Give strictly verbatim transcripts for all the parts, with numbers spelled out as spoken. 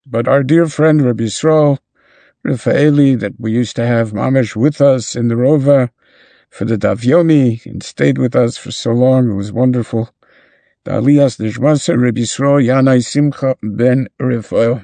but our dear friend Rabbi Yisrael Rafaeli, that we used to have Mamish with us in the Rova for the Daf Yomi and stayed with us for so long. It was wonderful. The Aliyas Nishmasa Rabbi Yisrael Yanai Simcha ben Rafael.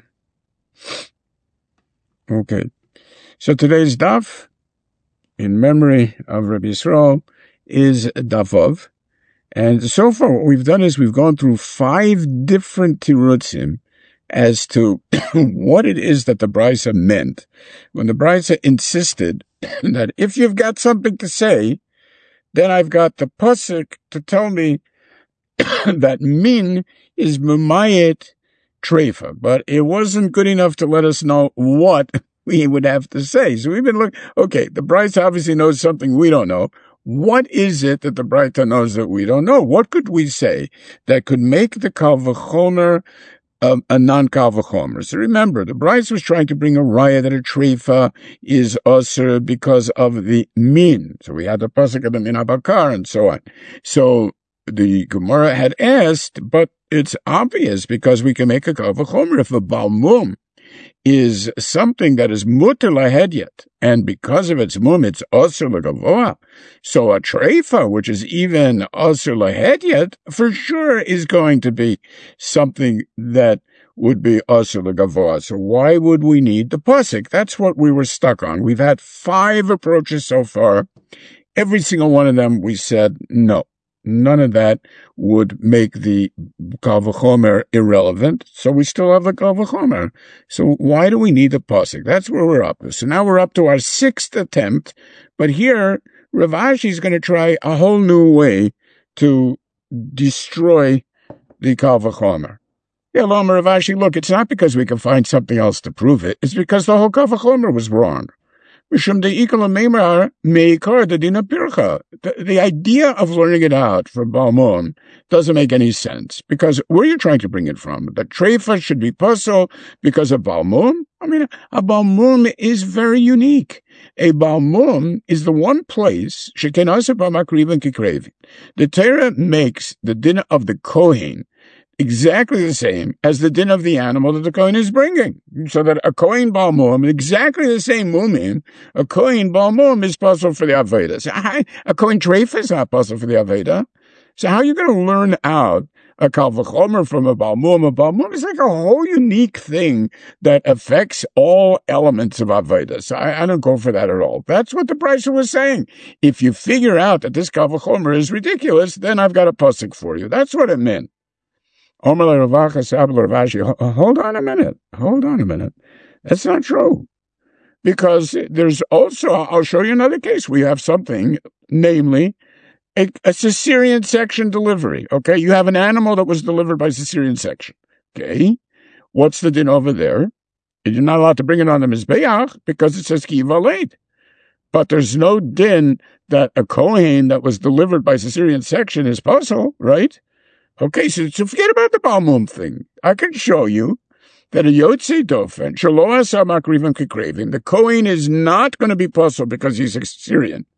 Okay, so today's Daf, in memory of Rabbi Yisrael, is Dafov. And so far what we've done is we've gone through five different tirutzim as to what it is that the Brisa meant. When the Brisa insisted that if you've got something to say, then I've got the pasuk to tell me that min is memayet treifa. But it wasn't good enough to let us know what we would have to say. So we've been looking, okay, the Brisa obviously knows something we don't know. What is it that the Brisa knows that we don't know? What could we say that could make the Kal V'chomer um, a non-Kal V'chomer? So remember, the Brisa was trying to bring a raya that a treifa is usher because of the min. So we had the pasuk of the min habakar and so on. So the Gemara had asked, but it's obvious because we can make a Kal V'chomer if a balmum is something that is muter lahedyet, and because of its mum, it's osir legavoa. So a treifa, which is even osir lahedyet, for sure is going to be something that would be osir legavoa. So why would we need the pasuk? That's what we were stuck on. We've had five approaches so far. Every single one of them, we said no. None of that would make the Kal V'chomer irrelevant, so we still have the Kal V'chomer. So why do we need the pasuk? That's where we're up to. So now we're up to our sixth attempt, but here Rav Ashi is going to try a whole new way to destroy the Kal V'chomer. Yeah, Lama Rav Ashi, look, it's not because we can find something else to prove it. It's because the whole Kal V'chomer was wrong. The, the idea of learning it out for Balmum doesn't make any sense, because where are you trying to bring it from? The treifa should be puzzle because of Balmum? I mean, a Balmum is very unique. A Balmum is the one place, the Torah makes the din of the Kohen exactly the same as the din of the animal that the Kohen is bringing. So that a Kohen Balmum, exactly the same mumin, a Kohen Balmum is possible for the Aveda. So a Kohen Treifa is not possible for the Aveda. So how are you going to learn out a Kal V'chomer from a Balmum? A Balmum is like a whole unique thing that affects all elements of Aveda. So I, I don't go for that at all. That's what the Brisa was saying. If you figure out that this Kal V'chomer is ridiculous, then I've got a pasuk for you. That's what it meant. Hold on a minute. Hold on a minute. That's not true. Because there's also, I'll show you another case. We have something, namely, a, a cesarean section delivery. Okay, you have an animal that was delivered by cesarean section. Okay, what's the din over there? You're not allowed to bring it on the Mizbeach because it says ki valed. But there's no din that a Kohen that was delivered by cesarean section is possible, right? Okay, so, so forget about the Balmum thing. I can show you that a Yotzei Dofen, Shelo Asa Makrivim Kikravim, the Kohen is not going to be possible because he's a Syrian.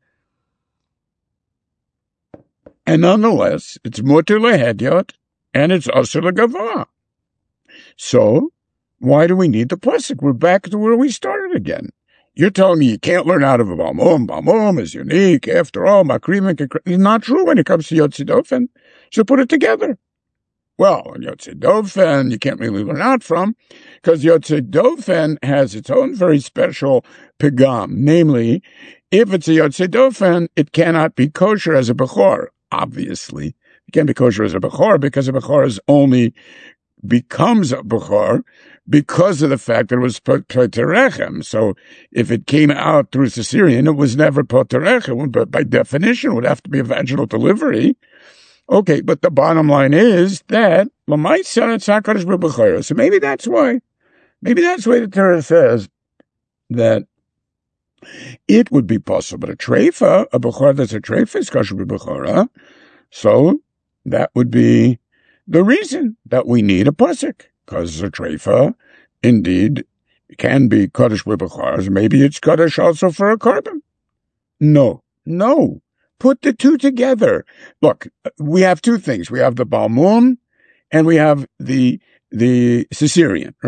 And nonetheless, it's Muter Lehedyot, and it's Asur Legavoa. So, why do we need the pasuk? We're back to where we started again. You're telling me you can't learn out of a Balmum. Balmum is unique. After all, Makrivim Kikravim. It's not true when it comes to Yotzei Dofen. So put it together. Well, Yotzei Dofen, you can't really learn out from, because Yotzei Dofen has its own very special pigam. Namely, if it's a Yotzei Dofen, it cannot be kosher as a Bechor. Obviously, it can't be kosher as a Bechor because a Bechor is only becomes a Bechor because of the fact that it was Poterechem. So if it came out through cesarean, it was never Poterechem, but by definition, it would have to be a vaginal delivery. Okay, but the bottom line is that Lamaisa it's not Kadosh B'Bechora. So maybe that's why, maybe that's why the Torah says that it would be possible. But a treifa, a Bechor that's a treifa is Kadosh B'Bechora. So that would be the reason that we need a pasuk, because a treifa indeed can be Kadosh B'Bechora. Maybe it's Kadosh also for a carbon. No, no. Put the two together. Look, we have two things. We have the Balmum and we have the the cesarean, right?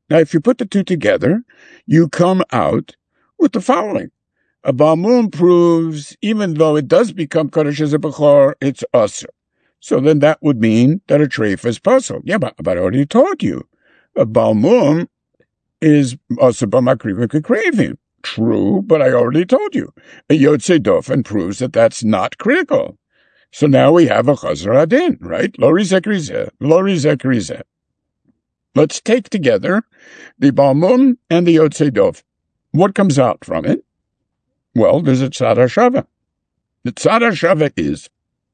Now, if you put the two together, you come out with the following. A Balmum proves, even though it does become Kodesh as a Bechor, it's Usr. So then that would mean that a treif is puzzle. Yeah, but, but I already told you. A Balmum is Usr b'makriv k'kravim. True, but I already told you. A Yotzei Dofen proves that that's not critical. So now we have a Chazar Adin, right? Lo rizek rizeh, lo rizek rizeh. Let's take together the Balmum and the Yotzei Dofen. What comes out from it? Well, there's a Tzad HaShava. The Tzad HaShava is,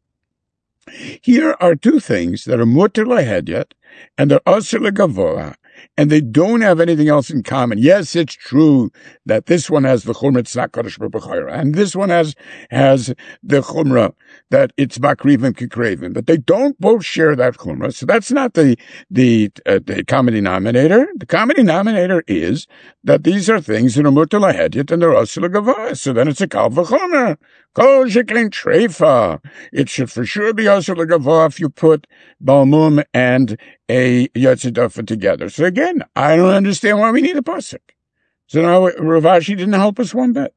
here are two things that are muter lehedyot and they're asur legavoah, and they don't have anything else in common. Yes, it's true that this one has the chumrah tzak kodesh b'bechora, and this one has has the chumrah that it's makrivim kikrevim, but they don't both share that chumrah. So that's not the the uh, the common denominator. The common denominator is that these are things that are muter lehedyot and they're asur legavoah. So then it's a kal v'chomer. Kol shekein treifa. It should for sure be asur legavoah if you put Balmum and a Yotzei Dofen together. So again, I don't understand why we need a pasuk. So now Rav Ashi didn't help us one bit.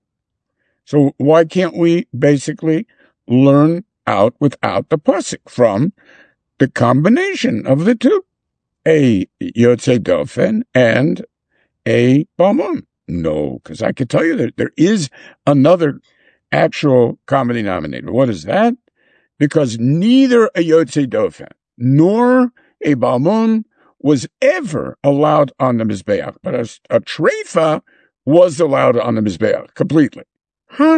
So why can't we basically learn out without the pasuk from the combination of the two, a Yotzei Dofen and a Balmum? No, because I can tell you that there is another actual common denominator. What is that? Because neither a Yotzei Dofen nor a Balmum was ever allowed on the Mizbeach, but a, a Treifa was allowed on the Mizbeach completely. Huh?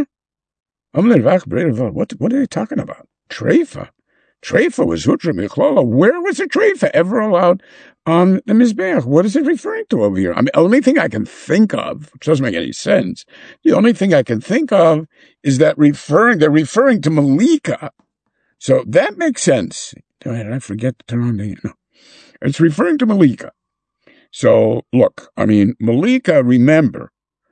What, what are they talking about? Treifa? Treifa was Hutra Michlola. Where was a Treifa ever allowed on the Mizbeach? What is it referring to over here? I mean, the only thing I can think of, which doesn't make any sense, the only thing I can think of is that referring, they're referring to Malika. So that makes sense. Did I forget to turn on the... No. It's referring to Malika. So, look, I mean, Malika, remember,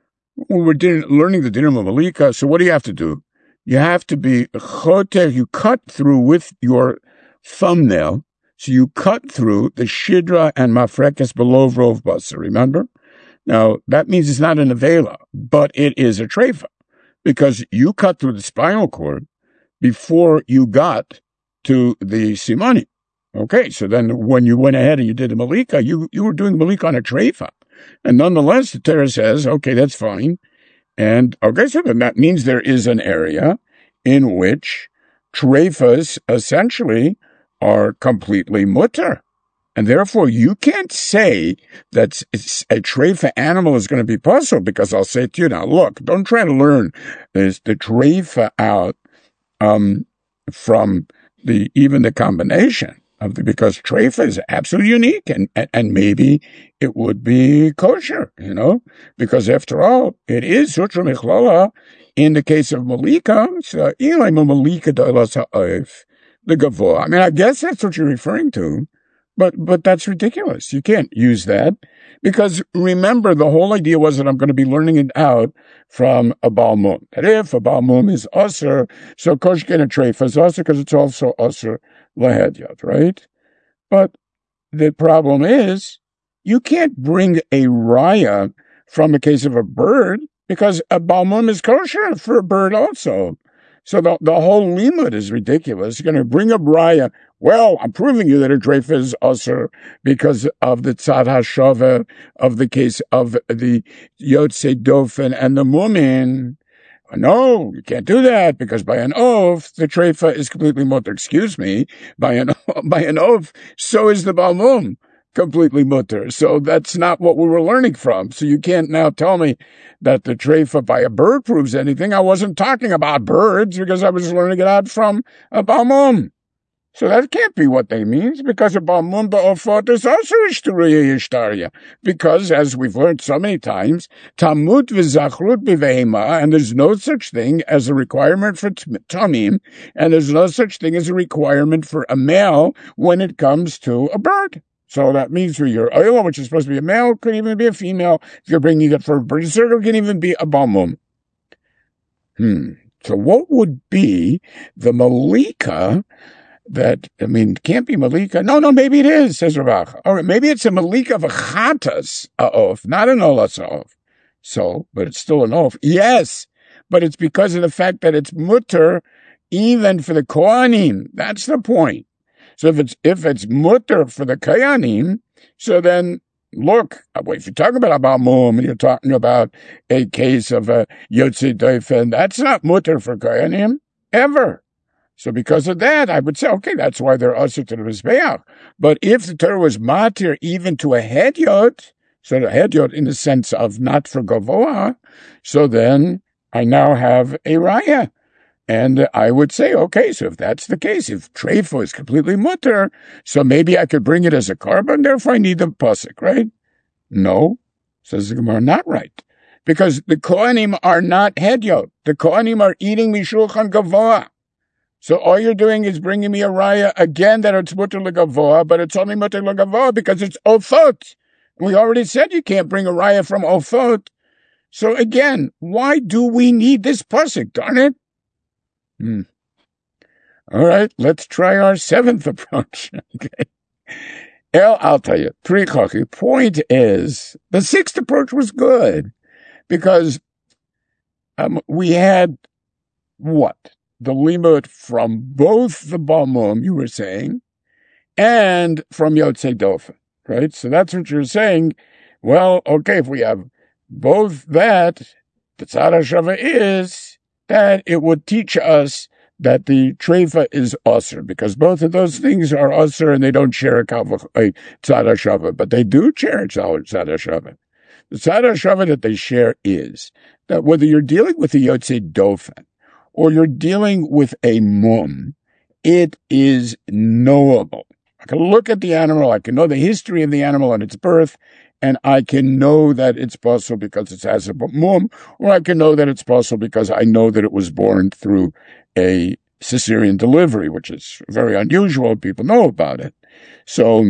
we were learning the dinner of Malika, so what do you have to do? You have to be choter, you cut through with your thumbnail, so you cut through the shidra and mafrekes below rov basar, remember? Now, that means it's not an avela, but it is a treifa, because you cut through the spinal cord before you got to the simani. Okay, so then when you went ahead and you did the malika, you, you were doing malika on a treifa. And nonetheless, the Torah says, okay, that's fine. And okay, so then that means there is an area in which treifas essentially are completely mutter. And therefore, you can't say that a treifa animal is going to be puzzled, because I'll say to you now, look, don't try to learn this, the treifa out um, from the even the combination of the, because treifa is absolutely unique, and, and and maybe it would be kosher, you know, because after all, it is sutra michlala. In the case of malika, so malika the gavoa. I mean, I guess that's what you're referring to, but but that's ridiculous. You can't use that, because remember, the whole idea was that I'm going to be learning it out from a Balmum. That if a Balmum is usher, so koshken a treifa is usher because it's also usher lehedyot, right? But the problem is, you can't bring a raya from the case of a bird, because a Balmum is kosher for a bird also. So the, the whole limud is ridiculous. You're going to bring a raya. Well, I'm proving you that a treifa is usher because of the tzad hashava of the case of the Yotzei Dofen and the mumin. No, you can't do that, because by an oath, the treifa is completely mutter. Excuse me, by an by an oath, so is the Balmum completely mutter. So that's not what we were learning from. So you can't now tell me that the treifa by a bird proves anything. I wasn't talking about birds, because I was learning it out from a Balmum. So that can't be what they mean, because a Balmum ba'ofot is also ishtariyah yishtariyah. Because, as we've learned so many times, tamut v'zachrut b'veima, and there's no such thing as a requirement for tamim, and there's no such thing as a requirement for a male when it comes to a bird. So that means for your oil, which is supposed to be a male, could even be a female. If you're bringing it for a bird, it can even be a Balmum. Hmm. So what would be the malika that, I mean, it can't be Malika. No, no, maybe it is, says Ravach. All right, maybe it's a Malika of a Chatas Oaf, not an Olas Oaf. So, but it's still an Oaf. Yes, but it's because of the fact that it's mutter even for the Kohanim. That's the point. So if it's, if it's mutter for the Kohanim, so then, look, if you're talking about Abal Mum, and you're talking about a case of a Yotzei Dofen, that's not mutter for Kohanim, ever. So because of that, I would say, okay, that's why they're usher to the Mizbeach. But if the Torah was matir even to a hedyot, so the hedyot in the sense of not for Gavoa, so then I now have a raya. And I would say, okay, so if that's the case, if treifa is completely mutter, so maybe I could bring it as a carbon, therefore I need the pasuk, right? No, says the Gemara, not right. Because the Kohanim are not hedyot. The Kohanim are eating mishulchan gavoa. So all you're doing is bringing me a raya again that it's mutter legavoa, but it's only mutter legavoa because it's ofot. We already said you can't bring a raya from ofot. So again, why do we need this pasuk, darn it? Hmm. All right, let's try our seventh approach. Okay. El, I'll tell you, Prichochi, point is, the sixth approach was good because um, we had what? The limud from both the Balmum, you were saying, and from Yotzei Dofen, right? So that's what you're saying. Well, okay, if we have both that, the Tzad HaShava is that it would teach us that the treifa is usher, because both of those things are usher and they don't share a Tzad HaShava, but they do share a Tzad HaShava. The Tzad HaShava that they share is that whether you're dealing with a Yotzei Dofen or you're dealing with a mum, it is knowable. I can look at the animal, I can know the history of the animal and its birth, and I can know that it's possible because it has a mum, or I can know that it's possible because I know that it was born through a cesarean delivery, which is very unusual. People know about it. So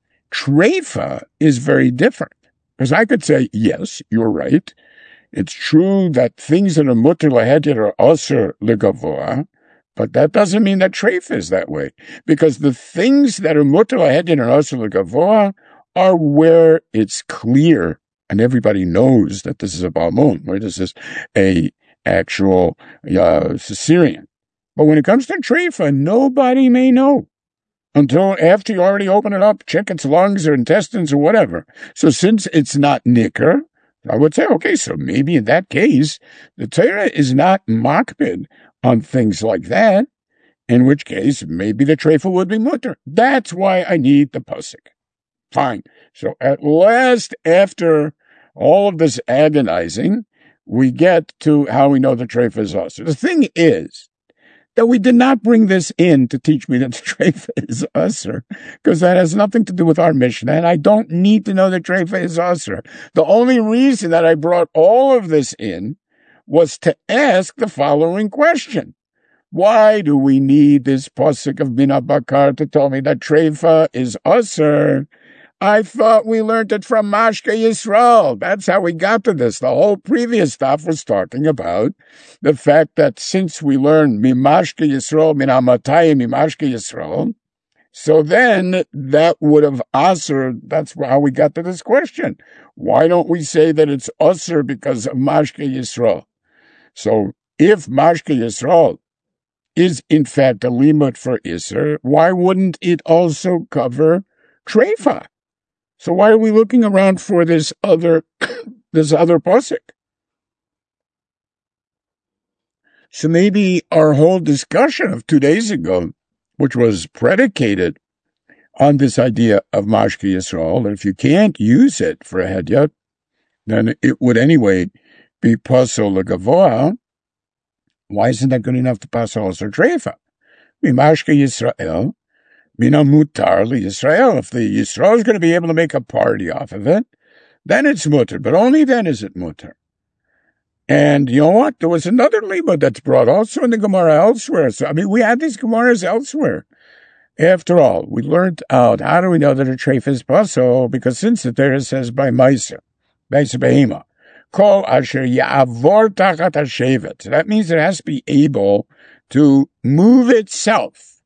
treifa is very different, because I could say, yes, you're right. It's true that things that are mutter lahedyot are aser legavoa, but that doesn't mean that treifa is that way, because the things that are mutter lahedyot are aser legavoa are where it's clear and everybody knows that this is a balmum, where this is a actual uh, cesarean. But when it comes to treifa, nobody may know until after you already open it up, check its lungs or intestines or whatever. So since it's not nicker, I would say, okay, so maybe in that case, the Torah is not makbid on things like that, in which case maybe the treifa would be mutter. That's why I need the pasuk. Fine. So at last, after all of this agonizing, we get to how we know the treifa is usher. The thing is that we did not bring this in to teach me that the treifa is usher, because that has nothing to do with our Mishnah, and I don't need to know that treifa is usher. The only reason that I brought all of this in was to ask the following question. Why do we need this pasuk of Bina Bakar to tell me that treifa is usher? I thought we learned it from Mashke Yisrael. That's how we got to this. The whole previous stuff was talking about the fact that since we learned Mimashke Yisrael, Min HaMatayim Mimashke Yisrael, so then that would have asur. That's how we got to this question. Why don't we say that it's asur because of Mashke Yisrael? So if Mashke Yisrael is in fact a limud for Isser, why wouldn't it also cover treifa? So why are we looking around for this other, this other pasuk? So maybe our whole discussion of two days ago, which was predicated on this idea of Mashke Yisrael, that if you can't use it for a hedyot, then it would anyway be pasol legavoa. Why isn't that good enough to pass also treifa? Mashke Yisrael. Mina mutar li Yisrael. If the Yisrael is going to be able to make a party off of it, then it's mutar, but only then is it mutar. And you know what? There was another limud that's brought also in the Gemara elsewhere. So, I mean, we had these Gemaras elsewhere. After all, we learned out, how do we know that a treif is pasul? Because since the Torah says by Maisa, Maisa Behema, Kol asher ya'avor tachat hashevet. So that means it has to be able to move itself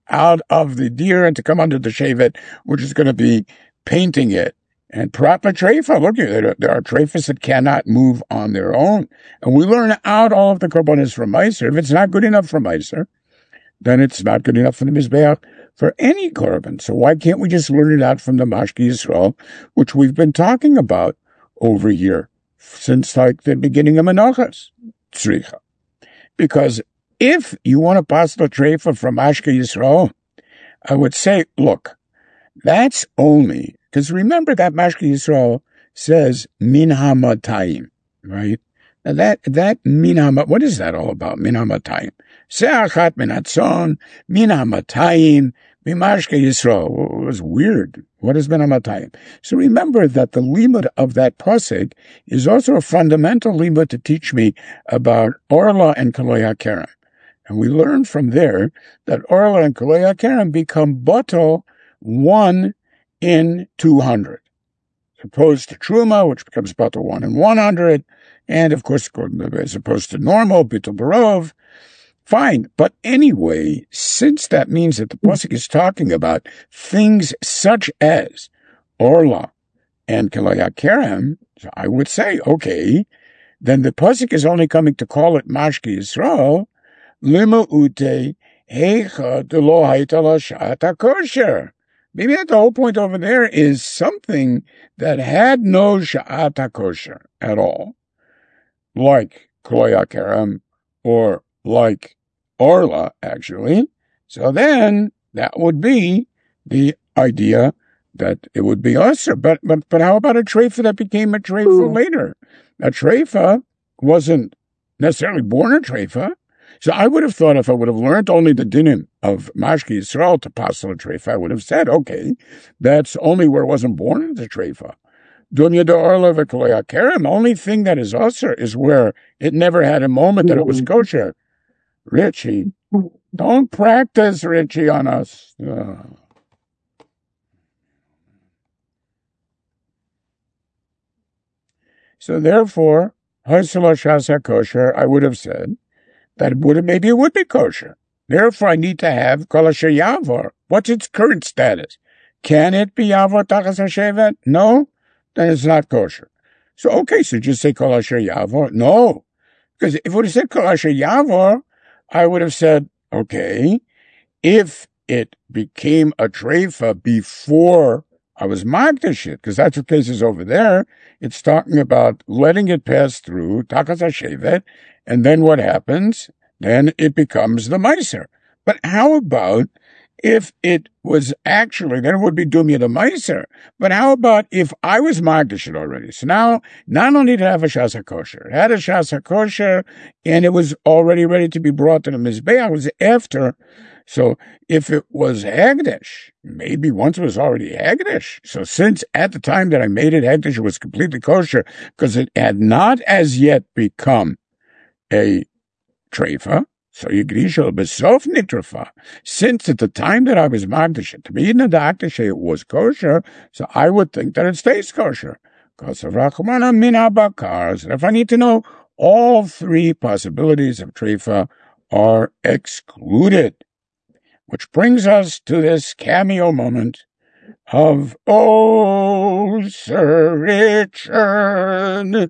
out of the deer and to come under the shevet, which is going to be painting it. And Pratla Treifa, look, there, there are treifas that cannot move on their own. And we learn out all of the korbanos from Meiser. If it's not good enough for Meiser, then it's not good enough for the Mizbeach for any korban. So why can't we just learn it out from the Mashki Yisrael, which we've been talking about over here since like the beginning of Menachos Tzricha? Because if you want to pass the treifa from Mashki Yisrael, I would say, look, that's only, because remember that Mashki Yisrael says min hamatayim, right? Now that, that min hamatayim, what is that all about, min hamatayim? Se'achat min hatzon, min hamatayim, mimashki Yisrael. It was weird. What is min hamatayim? So remember that the limud of that pasuk is also a fundamental limud to teach me about Orla and Kaloi HaKerem. And we learn from there that Orla and Kaloi HaKerem become batal one in two hundred, opposed to Truma, which becomes batal one in one hundred, and of course, as opposed to normal, Bitul Barov. Fine, but anyway, since that means that the pasuk is talking about things such as Orla and Kaloi HaKerem, so I would say, okay, then the pasuk is only coming to call it Mashki Yisrael, Lima ute heicha de lo haita lashat hakosher. Maybe that the whole point over there is something that had no sha'at hakosher at all, like Kaloi HaKerem or like Orla, actually. So then that would be the idea that it would be usher. But but but how about a treifa that became a treifa later? A treifa wasn't necessarily born a treifa. So I would have thought if I would have learned only the dinim of Mashki Yisrael to pass on a treifa, I would have said, okay, that's only where it wasn't born as a treifa. Dunya de Orla v'Kaloi HaKerem, the only thing that is usher is where it never had a moment that it was kosher. Richie, don't practice, Richie, on us. Uh. So therefore, Hasala Shasa kosher, I would have said, that would have, maybe it would be kosher. Therefore, I need to have Kol Asher Yavor. What's its current status? Can it be Yavor Tachas HaShevet? No? Then it's not kosher. So, okay, so just say Kol Asher Yavor? No. Because if it would have said Kol Asher Yavor, I would have said, okay, if it became a treifa before I was magdish it, because that's what case is over there, it's talking about letting it pass through Tachas HaShevet, and then what happens? Then it becomes the Meiser. But how about if it was actually, then it would be Dumya the Meiser. But how about if I was Magdish it already? So now, not only did it have a Shas HaKosher, it had a Shas HaKosher, and it was already ready to be brought to the Mizbeach. It was after. So if it was Hagdish, maybe once it was already Hagdish. So since at the time that I made it Hagdish, it was completely kosher, because it had not as yet become a treifa, so Yigrisha Besof Nitrafa. Since at the time that I was Magdish, to be in the Akdish, it was kosher, so I would think that it stays kosher. Because of Rachmana Mina Bakars. If I need to know, all three possibilities of treifa are excluded. Which brings us to this cameo moment of, oh, Sir Richard.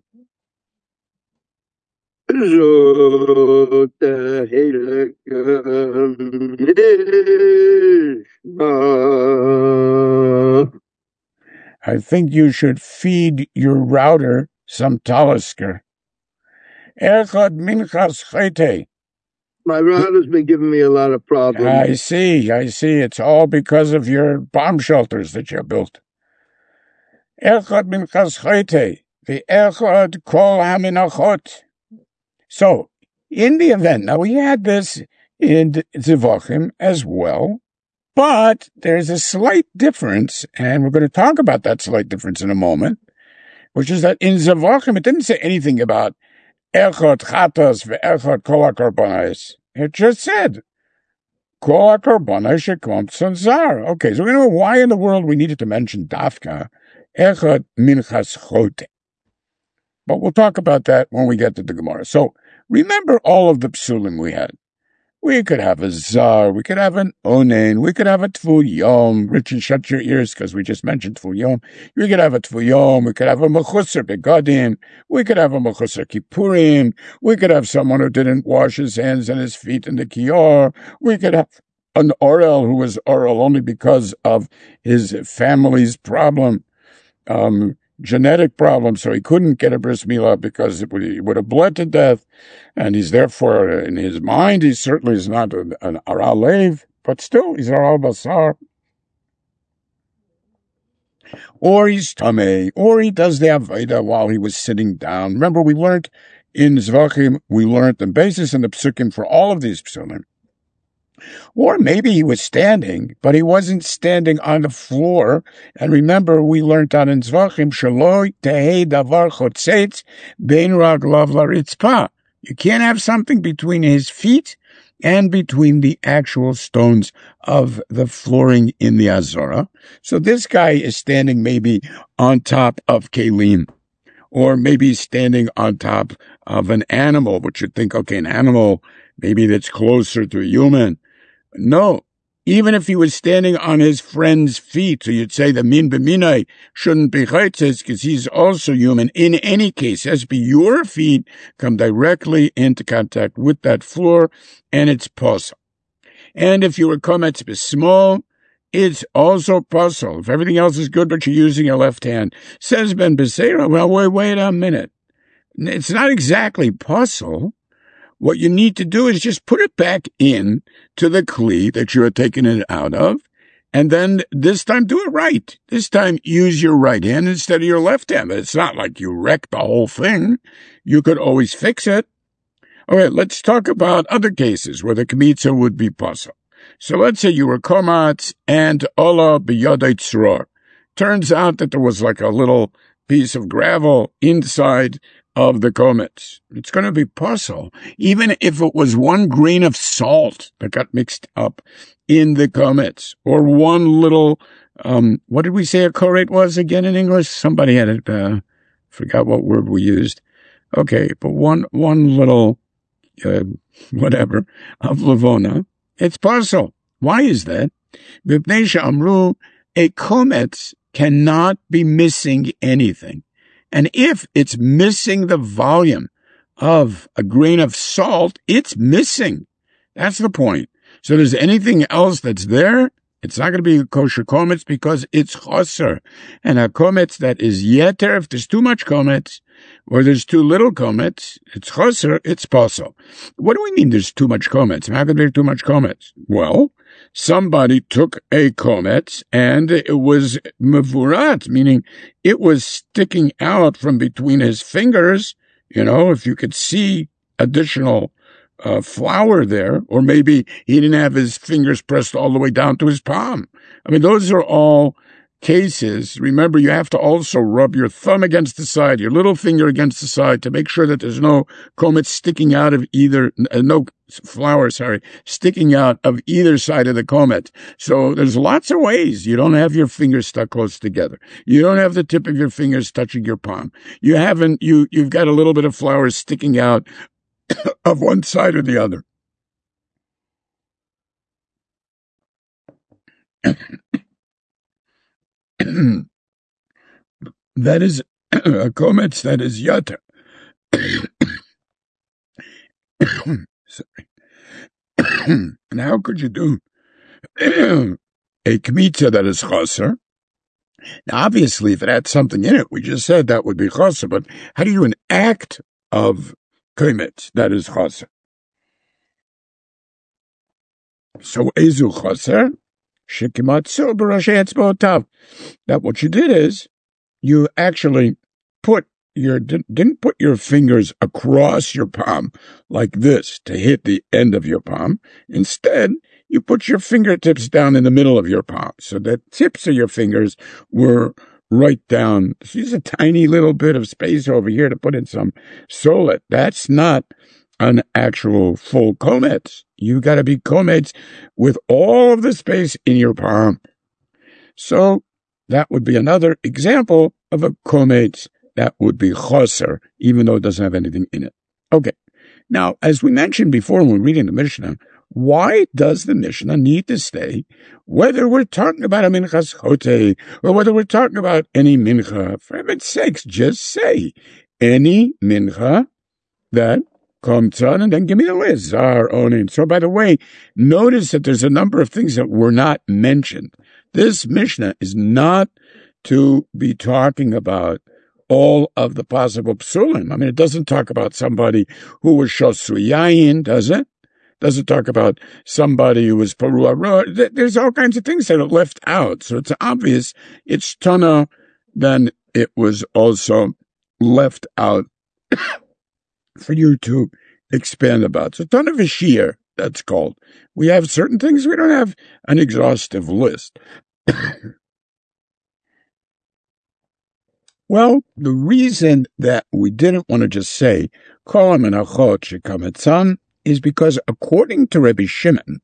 I think you should feed your router some Talisker. Echad minchas chayte. My router's been giving me a lot of problems. I see, I see. It's all because of your bomb shelters that you built. Echad minchas chayte. The echad kol haminachot. So, in the event, now we had this in Zivachim as well, but there's a slight difference, and we're going to talk about that slight difference in a moment, which is that in Zivachim, it didn't say anything about Echot Chatas ve'Echot Kol HaKorbanos. It just said, Kol HaKorbanos shekom tzonzar. Okay, so we know why in the world we needed to mention Dafka, Echot Minchas Chote. But we'll talk about that when we get to the Gemara. So, remember all of the psulim we had. We could have a zar, we could have an onen, we could have a tful yom. Richard, shut your ears because we just mentioned tful yom. We could have a tful yom, we could have a mechusar begadim, we could have a mechusar kippurim, we could have someone who didn't wash his hands and his feet in the kior, we could have an orel who was orel only because of his family's problem, um, genetic problem, so he couldn't get a bris milah because it would, he would have bled to death, and he's therefore, in his mind, he certainly is not an, an aral lev, but still, he's aral basar. Or he's tameh, or he does the avodah while he was sitting down. Remember, we learned in Zvachim, we learned the basis and the psukim for all of these psukim. Or maybe he was standing, but he wasn't standing on the floor. And remember, we learned out in Zvachim, Shaloi tehei davar chotzetz bein raglav laritzpah. You can't have something between his feet and between the actual stones of the flooring in the Azorah. So this guy is standing maybe on top of Kalim, or maybe standing on top of an animal, which you'd think, okay, an animal, maybe that's closer to a human. No, even if he was standing on his friend's feet, so you'd say the min b'minai shouldn't be chaytzes because he's also human. In any case, it has to be your feet come directly into contact with that floor, and it's possible. And if you were kometz b'small, it's also possible. If everything else is good, but you're using your left hand, says Ben Beseira, well, wait, wait a minute. It's not exactly possible. What you need to do is just put it back in to the kli that you are taking it out of, and then this time do it right. This time use your right hand instead of your left hand. It's not like you wrecked the whole thing. You could always fix it. All right, let's talk about other cases where the kmitza would be possible. So let's say you were komatz and ola b'yadai tzror. Turns out that there was like a little piece of gravel inside of the komets. It's going to be possible, even if it was one grain of salt that got mixed up in the komets, or one little, um, what did we say a korate was again in English? Somebody had it, uh, forgot what word we used. Okay, but one, one little, uh, whatever, of Levona. It's possible. Why is that? B'pnei she'amru, a komets cannot be missing anything. And if it's missing the volume of a grain of salt, it's missing. That's the point. So there's anything else that's there, it's not going to be a kosher komets because it's choser. And a komets that is yeter, if there's too much komets, or there's too little komets, it's choser, it's possible. What do we mean there's too much komets? How could there be too much komets? Well, somebody took a komets and it was mevurat, meaning it was sticking out from between his fingers. You know, if you could see additional uh, flour there, or maybe he didn't have his fingers pressed all the way down to his palm. I mean, those are all cases. Remember, you have to also rub your thumb against the side, your little finger against the side to make sure that there's no komets sticking out of either, uh, no flour, sorry, sticking out of either side of the komet. So there's lots of ways. You don't have your fingers stuck close together. You don't have the tip of your fingers touching your palm. You haven't, you, you've got a little bit of flour sticking out of one side or the other. That is a komets that is yata. Sorry. And how could you do a kmitza that is chaser? Now, obviously, if it had something in it, we just said that would be chaser, but how do you do an act of komets that is chaser? So, ezu chaser? That what you did is you actually put your didn't put your fingers across your palm like this to hit the end of your palm. Instead, you put your fingertips down in the middle of your palm, so the tips of your fingers were right down. There's a tiny little bit of space over here to put in some solet. That's not an actual full komets. You got to be komets with all of the space in your palm. So that would be another example of a komets that would be choser, even though it doesn't have anything in it. Okay. Now, as we mentioned before when we we're reading the Mishnah, why does the Mishnah need to say whether we're talking about a minchas chotei or whether we're talking about any mincha? For heaven's sakes, just say any mincha that comes on and then give me the list. Zar, onin. So by the way, notice that there's a number of things that were not mentioned. This Mishnah is not to be talking about all of the possible psulim. I mean, it doesn't talk about somebody who was shosuyayin, does it? Doesn't talk about somebody who was paruah. There's all kinds of things that are left out. So it's obvious it's tana, then it was also left out for you to expand about. So tana v'shir, that's called. We have certain things, we don't have an exhaustive list. Well, the reason that we didn't want to just say kol menachot shekametzan is because according to Rabbi Shimon,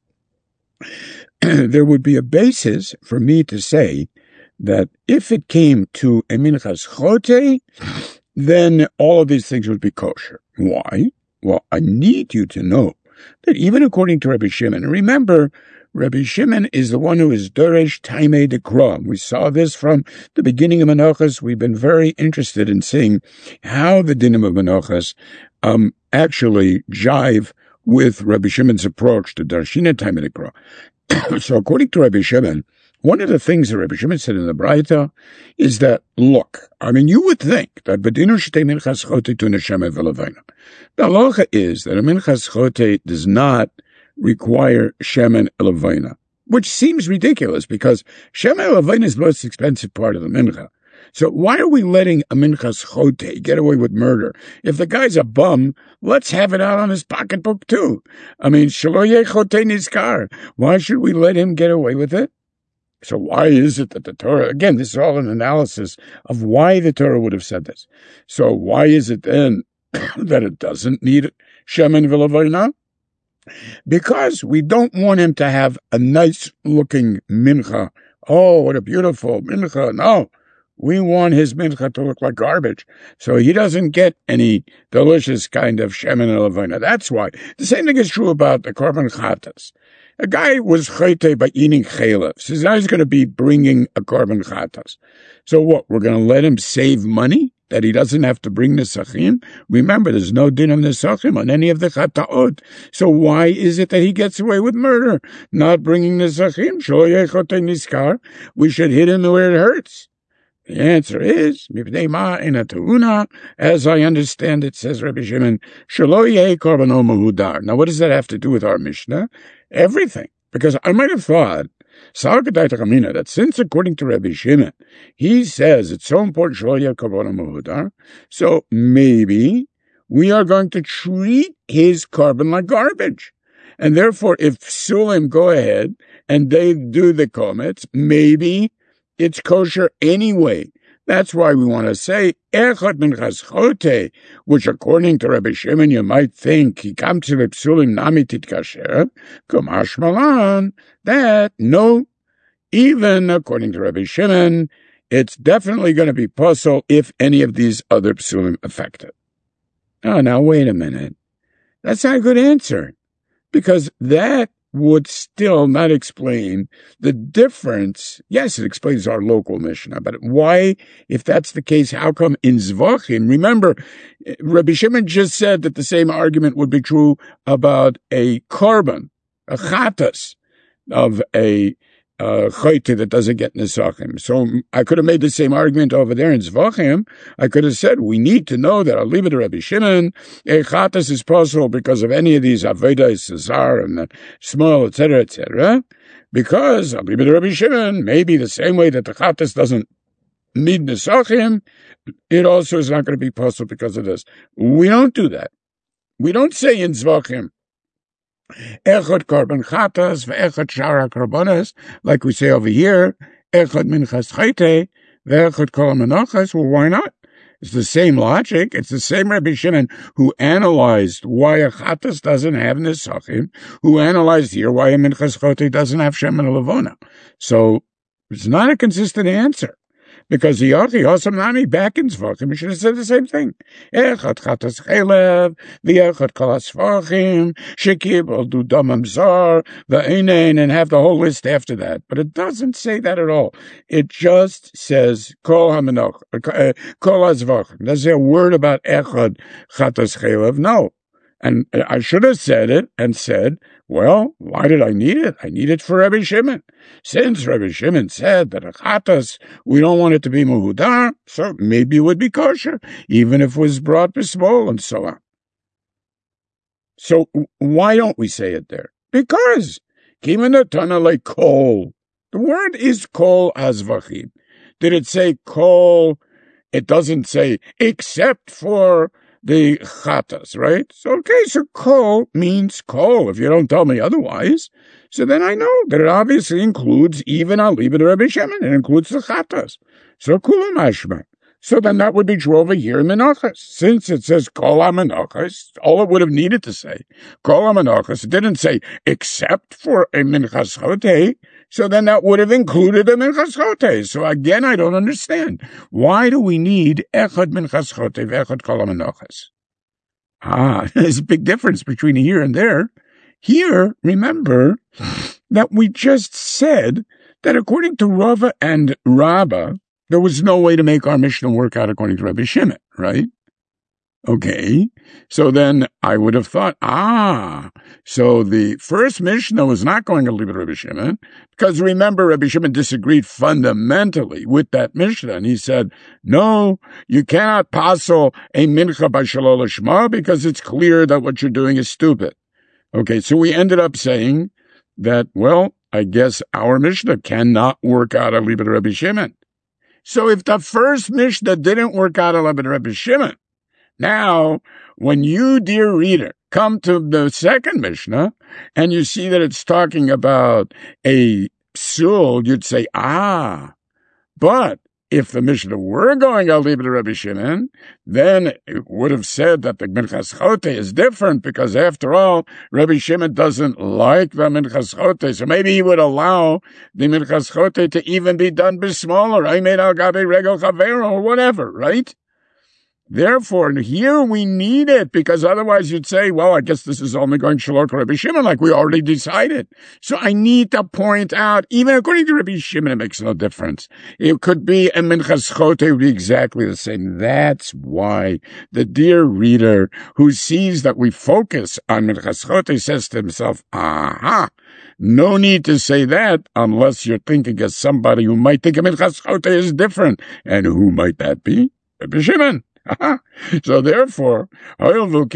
there would be a basis for me to say that if it came to a minchas chotei, then all of these things would be kosher. Why? Well, I need you to know that even according to Rabbi Shimon, and remember, Rabbi Shimon is the one who is Doresh Taimei Dekra. We saw this from the beginning of Menachos. We've been very interested in seeing how the dinim of Menachos um, actually jive with Rabbi Shimon's approach to Darshina Taimei Dekra. So according to Rabbi Shimon, one of the things that Rabbi Shimon said in the Braita is that, look, I mean, you would think that Bedinu Shtei Minchas Chotei to Neshem V'Levaina. The halacha is that a Minchas Chotei does not require Shemen Elavaina, which seems ridiculous because Shemen Elavaina is the most expensive part of the Mincha. So why are we letting a Minchas Chotei get away with murder? If the guy's a bum, let's have it out on his pocketbook too. I mean, Shelo Yeh Chotei Nizkar. Why should we let him get away with it? So why is it that the Torah, again, this is all an analysis of why the Torah would have said this. So why is it then that it doesn't need Shemen V'Levaina? Because we don't want him to have a nice-looking mincha. Oh, what a beautiful mincha. No, we want his mincha to look like garbage. So he doesn't get any delicious kind of shemen elavaina. That's why. The same thing is true about the korban chatas. A guy was chayte by eating chaylev. So now he's going to be bringing a korban chatas. So what, we're going to let him save money? That he doesn't have to bring nesachim? Remember, there's no din of nesachim on any of the chataot. So why is it that he gets away with murder? Not bringing nesachim? Shelo Yeh Chotei Nizkar. We should hit him where it hurts. The answer is, Mipnei Ma Eina Te'una. As I understand it, says Rabbi Shimon, Shelo Yeh Korbanon Mehudar. Now, what does that have to do with our Mishnah? Everything. Because I might have thought that since, according to Rabbi Shimon, he says it's so important, so maybe we are going to treat his korban like garbage. And therefore, if Sulim go ahead and they do the komets, maybe it's kosher anyway. That's why we want to say, Echad Minchas Chotei, which according to Rabbi Shimon, you might think, he comes to the Psulim Nami Titkasher, Kumash Malan, that, no, even according to Rabbi Shimon, it's definitely going to be puzzle if any of these other Psulim affect it. Oh, now wait a minute. That's not a good answer, because that would still not explain the difference. Yes, it explains our local Mishnah, but why, if that's the case, how come in Zvachim? Remember, Rabbi Shimon just said that the same argument would be true about a korban, a chatas of a uh, chayte that doesn't get nesachim. So I could have made the same argument over there in Zvachim. I could have said, we need to know that, I'll leave it to Rabbi Shimon, a chatas is possible because of any of these aveda, Cesar, and the small, et cetera, et cetera. Because, I'll leave it to Rabbi Shimon, maybe the same way that the chatas doesn't need nesachim, it also is not going to be possible because of this. We don't do that. We don't say in Zvachim, Echad korban chatas ve'echad shara korbanos, like we say over here, Echad minchas chayte ve'echad kol menachas. Well, why not? It's the same logic. It's the same Rabbi Shimon who analyzed why a chatas doesn't have nesachim, who analyzed here why a minchas chayte doesn't have shemen levona. So it's not a consistent answer. Because the Yochi also Nami back in Zvachim, we should have said the same thing. Echad chatas chelev, v'echad kolas svachim, shekibol du domam zar, v'einen, and have the whole list after that. But it doesn't say that at all. It just says kol hamenoch, kol hazvachim. Does there a word about echad chatas chelev? No. And I should have said it and said, well, why did I need it? I need it for Rabbi Shimon. Since Rabbi Shimon said that a chatas, we don't want it to be muhudar, so maybe it would be kosher, even if it was brought b'smol and so on. So why don't we say it there? Because kimanatana like kol. The word is kol hazvachim. Did it say kol? It doesn't say except for the chatas, right? So, okay, so kol means kol, if you don't tell me otherwise. So then I know that it obviously includes, even I'll leave it to Rabbi Shimon, it includes the chatas. So kula mashma. So then that would be true over here in Menachos. Since it says kol ha-menachos, all it would have needed to say, kol ha-menachos, it didn't say except for a minchas chotei. So then that would have included a minchas chotei. So again, I don't understand. Why do we need echad minchas chotei ve'echad kol ha-menachos? Ah, there's a big difference between here and there. Here, remember that we just said that according to Rava and Rabbah, there was no way to make our Mishnah work out according to Rabbi Shimon, right? Okay, so then I would have thought, ah, so the first Mishnah was not going to leave it Rabbi Shimon, because remember, Rabbi Shimon disagreed fundamentally with that Mishnah, and he said, no, you cannot passel a mincha by shalol lishma, because it's clear that what you're doing is stupid. Okay, so we ended up saying that, well, I guess our Mishnah cannot work out a leave it Rabbi Shimon. So if the first Mishnah didn't work out a leave it Rabbi Shimon, now, when you, dear reader, come to the second Mishnah, and you see that it's talking about a psul, you'd say, ah, but if the Mishnah were going al libra Rabbi Shimon, then it would have said that the minchas chotei is different, because after all, Rabbi Shimon doesn't like the minchas chotei, so maybe he would allow the minchas chotei to even be done b'smaller, I made al gabe regel chavero, or whatever, right? Therefore, here we need it, because otherwise you'd say, well, I guess this is only going shalok Rabbi Shimon, like we already decided. So I need to point out, even according to Rabbi Shimon, it makes no difference. It could be a minchas chotei would be exactly the same. That's why the dear reader who sees that we focus on minchas chotei says to himself, aha, no need to say that unless you're thinking of somebody who might think a minchas chotei is different. And who might that be? Rabbi Shimon. So therefore, I would